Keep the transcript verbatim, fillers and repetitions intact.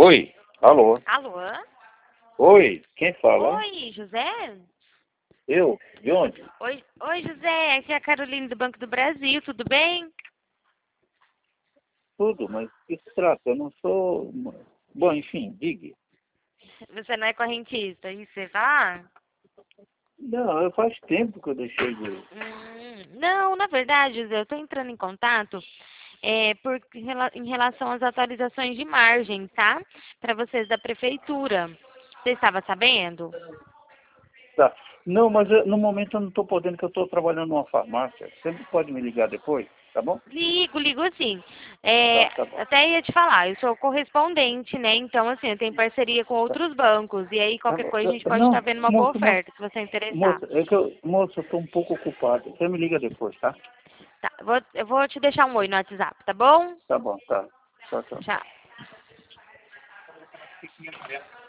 Oi, alô. Alô? Oi, quem fala? Oi, José? Eu? De onde? Oi, oi, José. Aqui é a Carolina do Banco do Brasil, tudo bem? Tudo, mas o que se trata? Eu não sou... Bom, enfim, diga. Você não é correntista, isso você tá? Não, eu faz tempo que eu deixei de... Hum, não, na verdade, José, eu estou entrando em contato é, por, em relação às atualizações de margem, tá? Para vocês da prefeitura. Você estava sabendo? Tá. Não, mas eu, no momento eu não estou podendo, que eu estou trabalhando numa farmácia. Você pode me ligar depois, tá bom? Ligo, ligo sim. É, Tá, tá bom. até ia te falar, eu sou correspondente, né? Então, assim, eu tenho parceria com Tá, outros bancos. E aí, tá qualquer bom. coisa, a gente Eu- pode estar não, vendo uma boa moço, moço, oferta, se você interessar. moço, é que eu, moço, eu estou um pouco ocupado. Você me liga depois, tá? Tá, eu vou, eu vou te deixar um oi no WhatsApp, tá bom? Tá bom, tá. Tchau, tchau. Tchau.